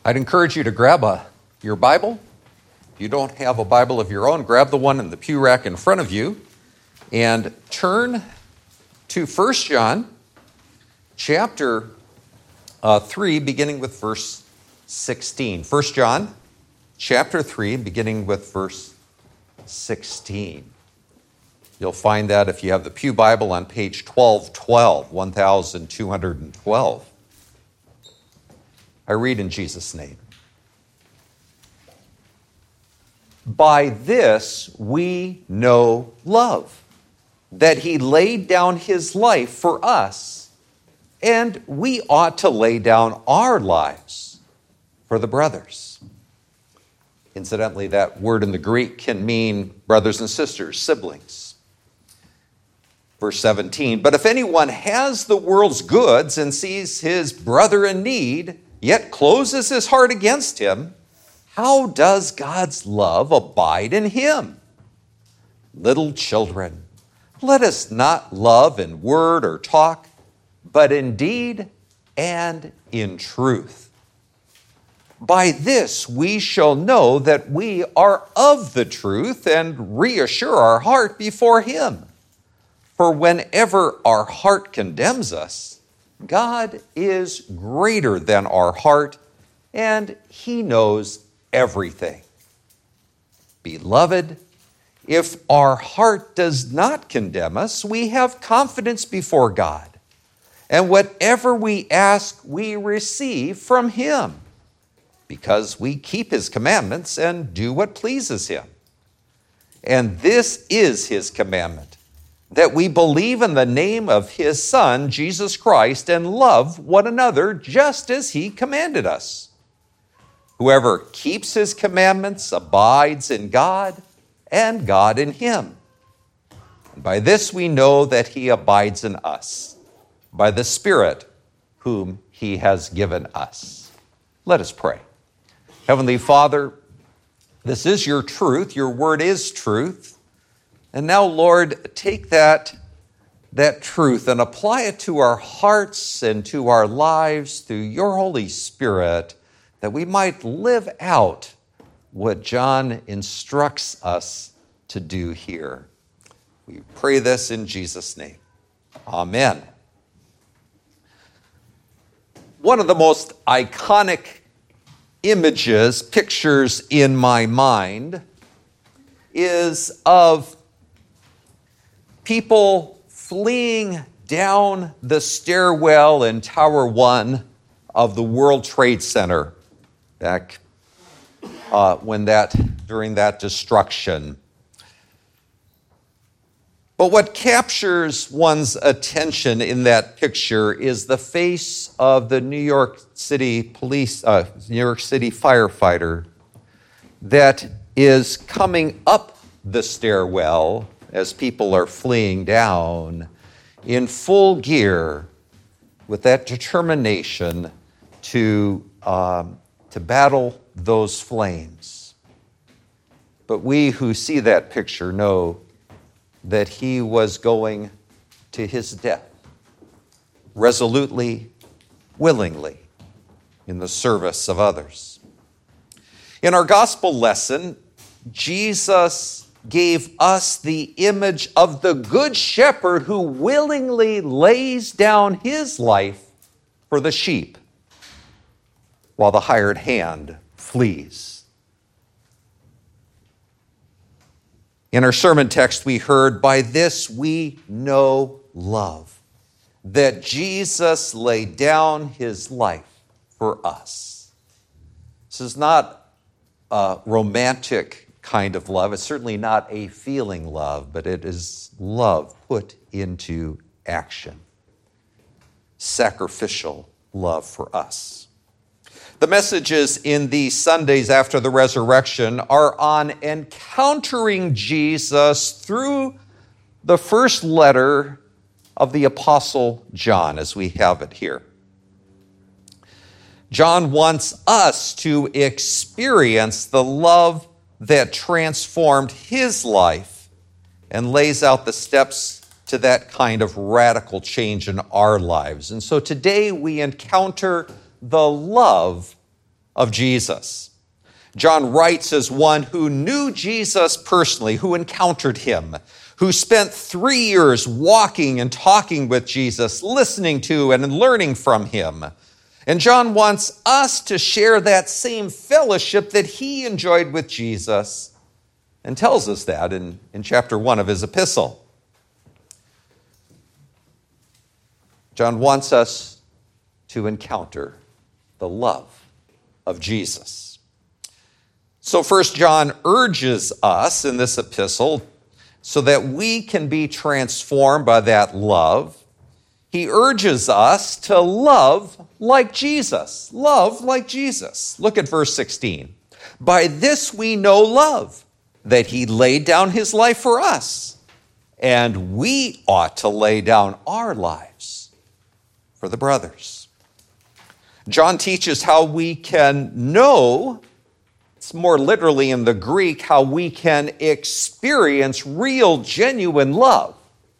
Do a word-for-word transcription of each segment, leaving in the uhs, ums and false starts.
I'd encourage you to grab a, your Bible. If you don't have a Bible of your own, grab the one in the pew rack in front of you and turn to First John chapter uh, three, beginning with verse sixteen. First John chapter three, beginning with verse sixteen. You'll find that if you have the Pew Bible on page twelve twelve, one thousand two hundred twelve. I read in Jesus' name. By this we know love, that he laid down his life for us, and we ought to lay down our lives for the brothers. Incidentally, that word in the Greek can mean brothers and sisters, siblings. Verse seventeen, but if anyone has the world's goods and sees his brother in need, yet closes his heart against him, how does God's love abide in him? Little children, let us not love in word or talk, but in deed and in truth. By this we shall know that we are of the truth and reassure our heart before him. For whenever our heart condemns us, God is greater than our heart, and he knows everything. Beloved, if our heart does not condemn us, we have confidence before God, and whatever we ask, we receive from him, because we keep his commandments and do what pleases him. And this is his commandment, that we believe in the name of his Son, Jesus Christ, and love one another just as he commanded us. Whoever keeps his commandments abides in God, and God in him. And by this we know that he abides in us, by the Spirit whom he has given us. Let us pray. Heavenly Father, this is your truth. Your word is truth. And now, Lord, take that, that truth and apply it to our hearts and to our lives through your Holy Spirit, that we might live out what John instructs us to do here. We pray this in Jesus' name. Amen. One of the most iconic images, pictures in my mind is of people fleeing down the stairwell in Tower One of the World Trade Center back uh, when that during that destruction. But what captures one's attention in that picture is the face of the New York City police, uh, New York City firefighter that is coming up the stairwell as people are fleeing down in full gear with that determination to, um, to battle those flames. But we who see that picture know that he was going to his death resolutely, willingly, in the service of others. In our gospel lesson, Jesus gave us the image of the good shepherd who willingly lays down his life for the sheep, while the hired hand flees. In our sermon text, we heard, by this we know love, that Jesus laid down his life for us. This is not a romantic kind of love. It's certainly not a feeling love, but it is love put into action. Sacrificial love for us. The messages in these Sundays after the resurrection are on encountering Jesus through the first letter of the Apostle John, as we have it here. John wants us to experience the love that transformed his life and lays out the steps to that kind of radical change in our lives. And so today we encounter the love of Jesus. John writes as one who knew Jesus personally, who encountered him, who spent three years walking and talking with Jesus, listening to and learning from him. And John wants us to share that same fellowship that he enjoyed with Jesus, and tells us that in, in chapter one of his epistle. John wants us to encounter the love of Jesus. So First John urges us in this epistle so that we can be transformed by that love. He urges us to love like Jesus. Love like Jesus. Look at verse sixteen. By this we know love, that he laid down his life for us, and we ought to lay down our lives for the brothers. John teaches how we can know, it's more literally in the Greek, how we can experience real, genuine love.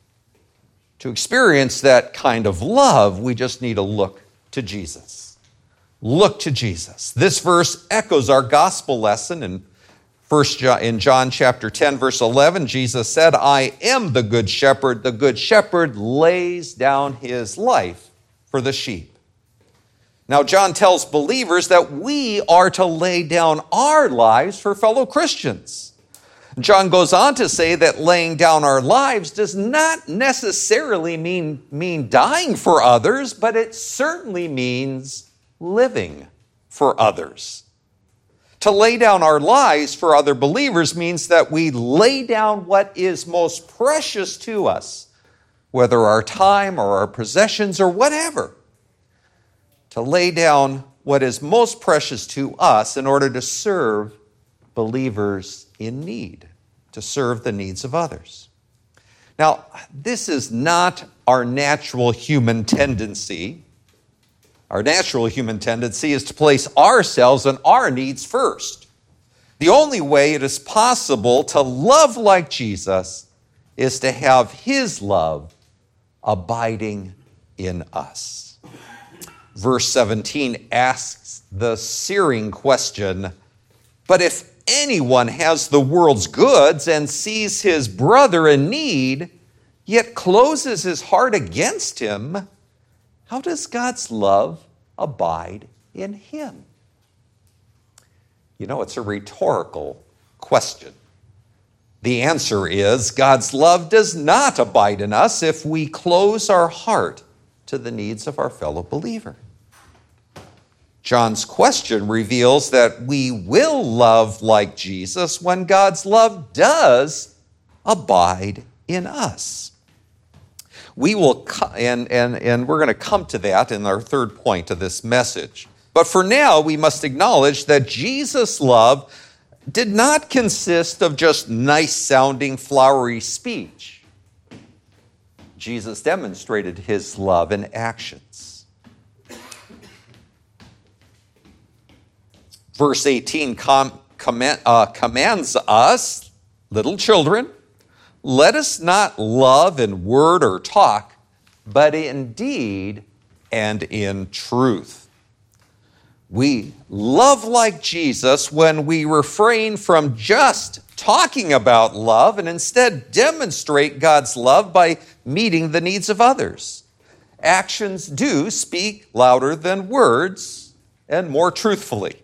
To experience that kind of love, we just need to look to Jesus. Look to Jesus. This verse echoes our gospel lesson in First John, in John chapter ten, verse eleven. Jesus said, I am the good shepherd. The good shepherd lays down his life for the sheep. Now, John tells believers that we are to lay down our lives for fellow Christians. John goes on to say that laying down our lives does not necessarily mean, mean dying for others, but it certainly means living for others. To lay down our lives for other believers means that we lay down what is most precious to us, whether our time or our possessions or whatever. To lay down what is most precious to us in order to serve believers in need, to serve the needs of others. Now, this is not our natural human tendency. Our natural human tendency is to place ourselves and our needs first. The only way it is possible to love like Jesus is to have his love abiding in us. Verse seventeen asks the searing question, but if anyone has the world's goods and sees his brother in need, yet closes his heart against him, how does God's love abide in him? You know, it's a rhetorical question. The answer is God's love does not abide in us if we close our heart to the needs of our fellow believer. John's question reveals that we will love like Jesus when God's love does abide in us. We will, and, and, and we're going to come to that in our third point of this message. But for now, we must acknowledge that Jesus' love did not consist of just nice-sounding, flowery speech. Jesus demonstrated his love in actions. Verse eighteen com, command, uh, commands us, little children, let us not love in word or talk, but in deed and in truth. We love like Jesus when we refrain from just talking about love and instead demonstrate God's love by meeting the needs of others. Actions do speak louder than words and more truthfully.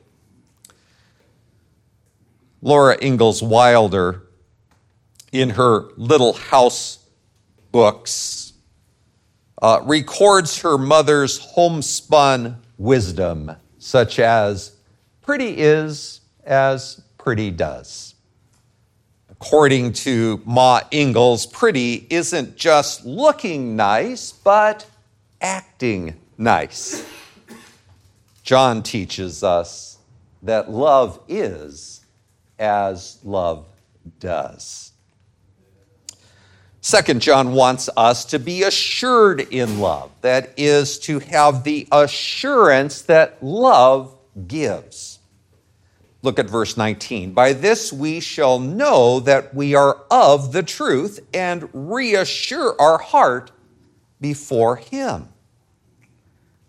Laura Ingalls Wilder, in her Little House books, uh, records her mother's homespun wisdom, such as, pretty is as pretty does. According to Ma Ingalls, pretty isn't just looking nice, but acting nice. John teaches us that love is as love does. Second, John wants us to be assured in love. That is, to have the assurance that love gives. Look at verse nineteen. By this we shall know that we are of the truth and reassure our heart before him.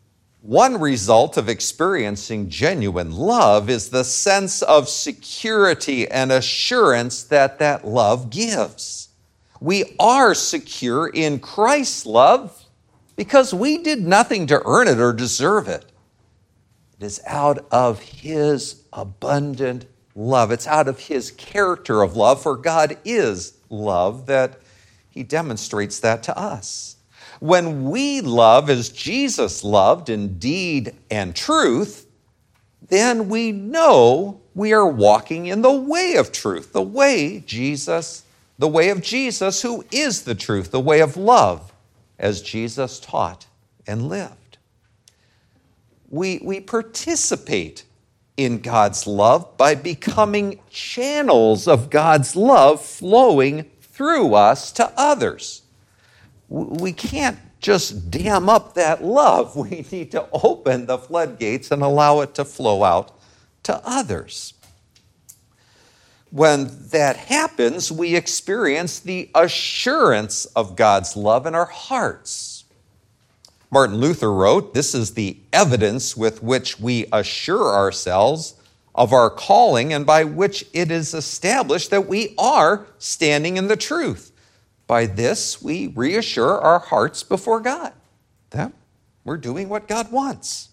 One result of experiencing genuine love is the sense of security and assurance that that love gives. We are secure in Christ's love because we did nothing to earn it or deserve it. It is out of His abundant love. It's out of His character of love, for God is love, that He demonstrates that to us. When we love as Jesus loved in deed and truth, then we know we are walking in the way of truth, the way Jesus, the way of Jesus, who is the truth, the way of love, as Jesus taught and lived. We, we participate in God's love by becoming channels of God's love flowing through us to others. We can't just dam up that love. We need to open the floodgates and allow it to flow out to others. When that happens, we experience the assurance of God's love in our hearts. Martin Luther wrote, "This is the evidence with which we assure ourselves of our calling and by which it is established that we are standing in the truth. By this, we reassure our hearts before God that we're doing what God wants."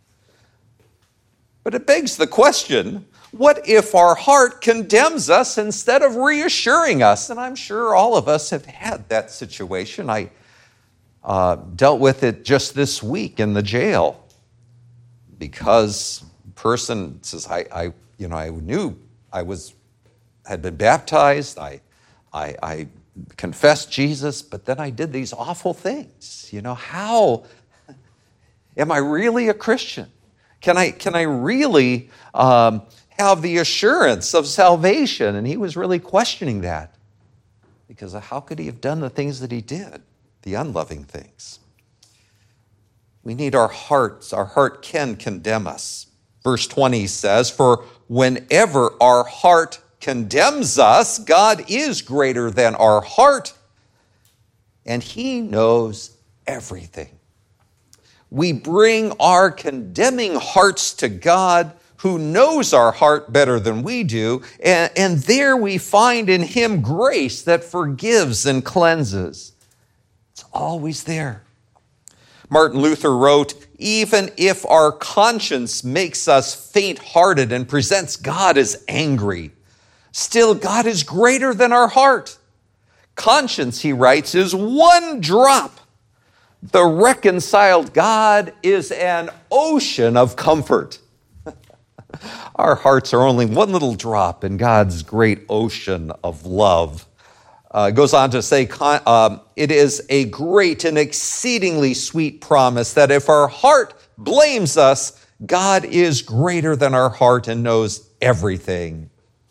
But it begs the question, what if our heart condemns us instead of reassuring us? And I'm sure all of us have had that situation. I uh, dealt with it just this week in the jail because a person says, I, I, you know, I knew I was, had been baptized. I, I, I confessed Jesus, but then I did these awful things. You know, how am I really a Christian? Can I can I really um, have the assurance of salvation? And he was really questioning that because how could he have done the things that he did, the unloving things? We need our hearts. Our heart can condemn us. Verse twenty says, "For whenever our heart condemns us, God is greater than our heart, and He knows everything." We bring our condemning hearts to God, who knows our heart better than we do, and, and there we find in Him grace that forgives and cleanses. It's always there. Martin Luther wrote, "Even if our conscience makes us faint-hearted and presents God as angry, still, God is greater than our heart. Conscience," he writes, "is one drop. The reconciled God is an ocean of comfort." Our hearts are only one little drop in God's great ocean of love. Uh, it goes on to say, um, it is a great and exceedingly sweet promise that if our heart blames us, God is greater than our heart and knows everything.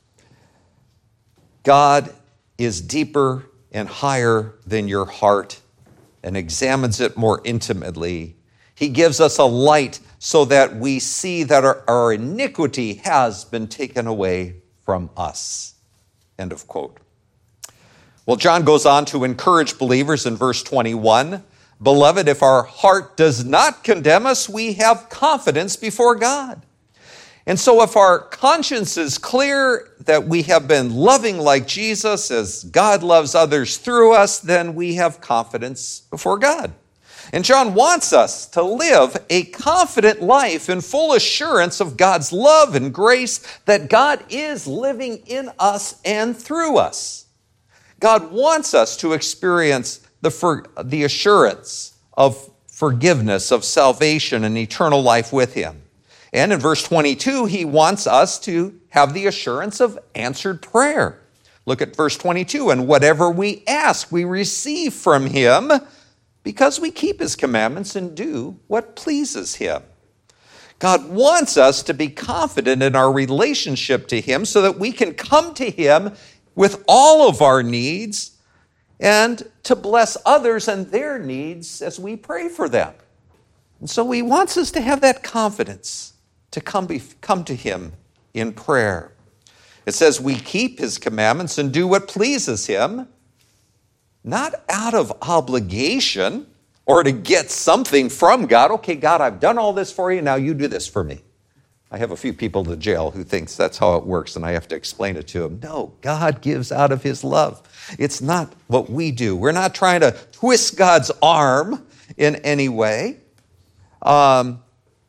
God is deeper and higher than your heart and examines it more intimately. He gives us a light so that we see that our, our iniquity has been taken away from us. End of quote. Well, John goes on to encourage believers in verse twenty-one, "Beloved, if our heart does not condemn us, we have confidence before God." And so if our conscience is clear that we have been loving like Jesus as God loves others through us, then we have confidence before God. And John wants us to live a confident life in full assurance of God's love and grace, that God is living in us and through us. God wants us to experience the, for, the assurance of forgiveness, of salvation, and eternal life with Him. And in verse twenty-two, He wants us to have the assurance of answered prayer. Look at verse twenty-two, "And whatever we ask, we receive from Him, because we keep His commandments and do what pleases Him." God wants us to be confident in our relationship to Him so that we can come to Him with all of our needs and to bless others and their needs as we pray for them. And so He wants us to have that confidence to come, be, come to Him in prayer. It says we keep His commandments and do what pleases Him, not out of obligation, or to get something from God. Okay, God, I've done all this for you, now you do this for me. I have a few people in the jail who thinks that's how it works, and I have to explain it to them. No, God gives out of his love. It's not what we do. We're not trying to twist God's arm in any way. Um,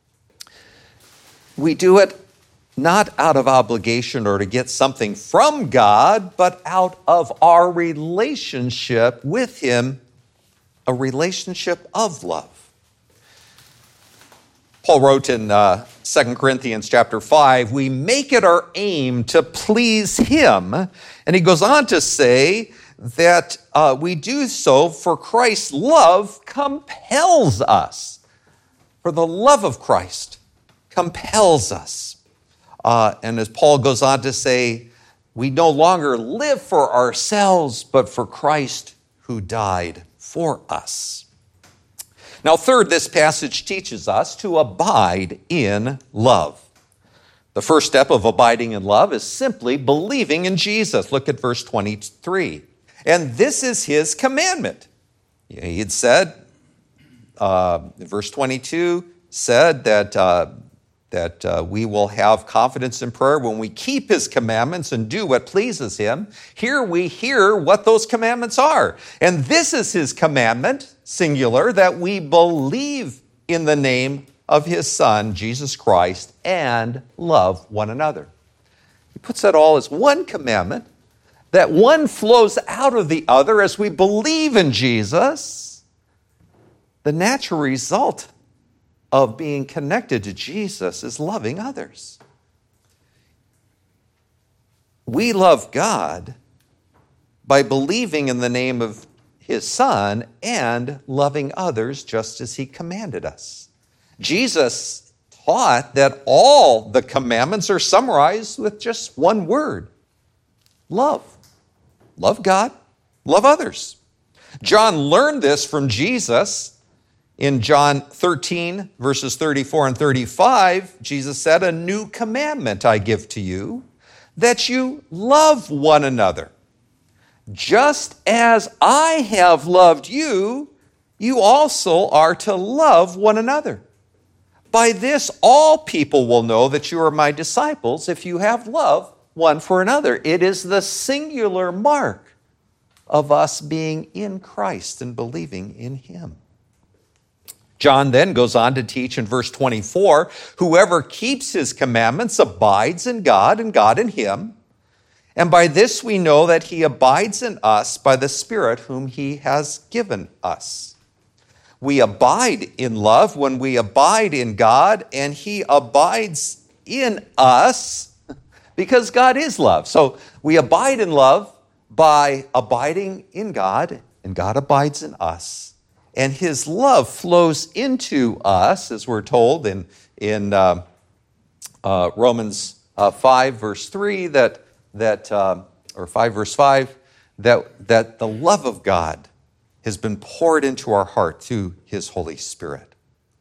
we do it not out of obligation or to get something from God, but out of our relationship with him, a relationship of love. Paul wrote in uh, Second Corinthians chapter five, we make it our aim to please him. And he goes on to say that uh, we do so for Christ's love compels us. For the love of Christ compels us. Uh, and as Paul goes on to say, we no longer live for ourselves, but for Christ who died for us. Now, third, this passage teaches us to abide in love. The first step of abiding in love is simply believing in Jesus. Look at verse twenty-three. And this is his commandment. He had said, uh, verse twenty-two said that, uh, that uh, we will have confidence in prayer when we keep his commandments and do what pleases him. Here we hear what those commandments are. And this is his commandment, singular, that we believe in the name of his Son, Jesus Christ, and love one another. He puts that all as one commandment, that one flows out of the other as we believe in Jesus. The natural result of being connected to Jesus is loving others. We love God by believing in the name of his Son and loving others just as he commanded us. Jesus taught that all the commandments are summarized with just one word: love. Love God, love others. John learned this from Jesus. In John thirteen, verses thirty-four and thirty-five, Jesus said, a new commandment I give to you, that you love one another. Just as I have loved you, you also are to love one another. By this, all people will know that you are my disciples if you have love one for another. It is the singular mark of us being in Christ and believing in him. John then goes on to teach in verse twenty-four, whoever keeps his commandments abides in God and God in him. And by this we know that he abides in us by the Spirit whom he has given us. We abide in love when we abide in God, and he abides in us because God is love. So we abide in love by abiding in God, and God abides in us. And his love flows into us, as we're told in, in uh, uh, Romans uh, five, verse three, that, that uh, or five, verse five, that, that the love of God has been poured into our heart through his Holy Spirit.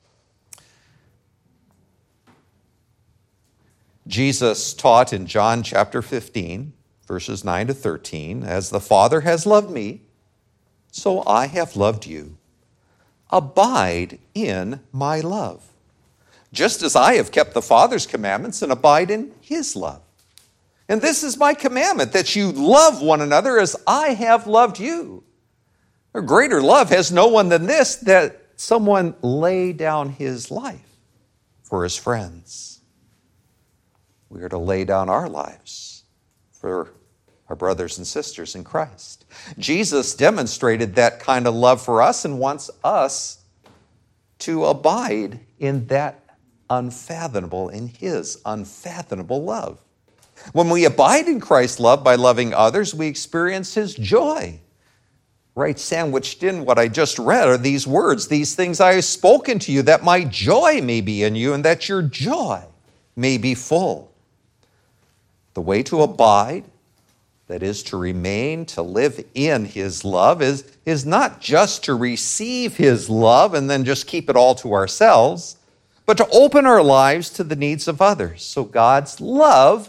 Jesus taught in John chapter fifteen, verses nine to thirteen, as the Father has loved me, so I have loved you. Abide in my love, just as I have kept the Father's commandments and abide in his love. And this is my commandment, that you love one another as I have loved you. A greater love has no one than this, that someone lay down his life for his friends. We are to lay down our lives for our brothers and sisters in Christ. Jesus demonstrated that kind of love for us and wants us to abide in that unfathomable, in his unfathomable love. When we abide in Christ's love by loving others, we experience his joy. Right sandwiched in what I just read are these words, these things I have spoken to you, that my joy may be in you and that your joy may be full. The way to abide, that is to remain, to live in his love, is, is not just to receive his love and then just keep it all to ourselves, but to open our lives to the needs of others. So God's love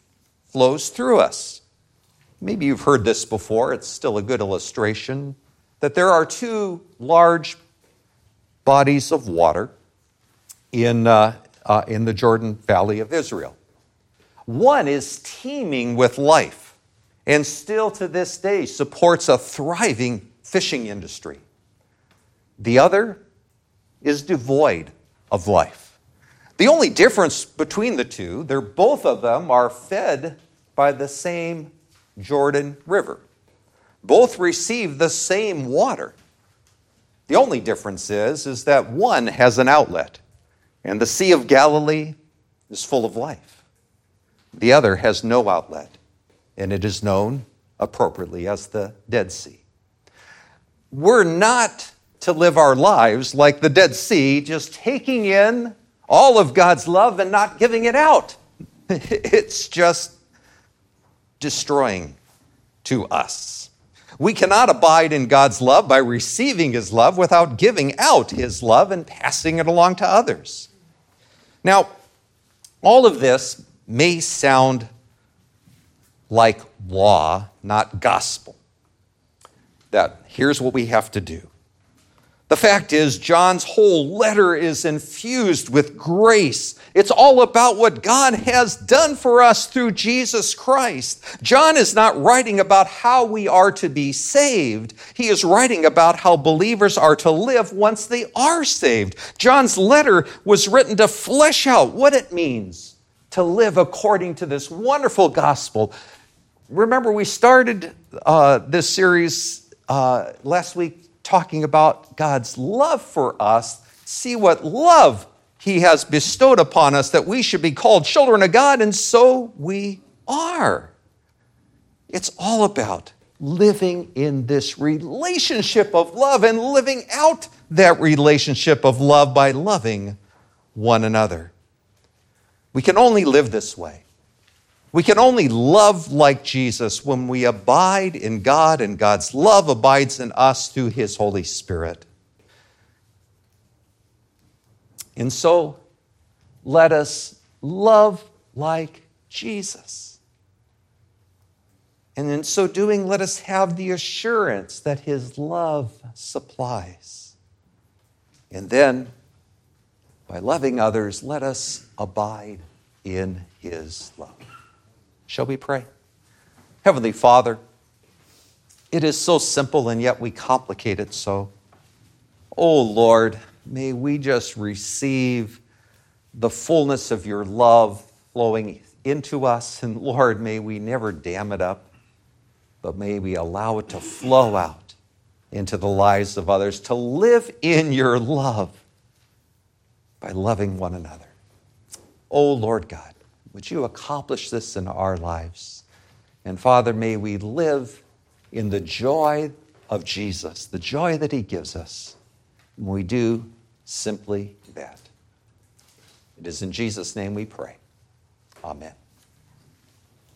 flows through us. Maybe you've heard this before. It's still a good illustration. that there are two large bodies of water in, uh, uh, in the Jordan Valley of Israel. One is teeming with life and still to this day supports a thriving fishing industry. The other is devoid of life. The only difference between the two, they're both of them are fed by the same Jordan River. Both receive the same water. The only difference is, is that one has an outlet, and the Sea of Galilee is full of life. The other has no outlet, and it is known appropriately as the Dead Sea. We're not to live our lives like the Dead Sea, just taking in all of God's love and not giving it out. It's just destroying to us. We cannot abide in God's love by receiving His love without giving out His love and passing it along to others. Now, all of this may sound like law, not gospel. That here's what we have to do. The fact is, John's whole letter is infused with grace. It's all about what God has done for us through Jesus Christ. John is not writing about how we are to be saved. He is writing about how believers are to live once they are saved. John's letter was written to flesh out what it means to live according to this wonderful gospel. Remember, we started uh, this series uh, last week talking about God's love for us. See what love He has bestowed upon us, that we should be called children of God, and so we are. It's all about living in this relationship of love and living out that relationship of love by loving one another. We can only live this way. We can only love like Jesus when we abide in God and God's love abides in us through His Holy Spirit. And so, let us love like Jesus. And in so doing, let us have the assurance that His love supplies. And then, by loving others, let us abide in His love. Shall we pray? Heavenly Father, it is so simple and yet we complicate it so. Oh Lord, may we just receive the fullness of your love flowing into us. And Lord, may we never dam it up, but may we allow it to flow out into the lives of others, to live in your love by loving one another. Oh Lord God, would you accomplish this in our lives? And Father, may we live in the joy of Jesus, the joy that He gives us. And we do simply that. It is in Jesus' name we pray. Amen.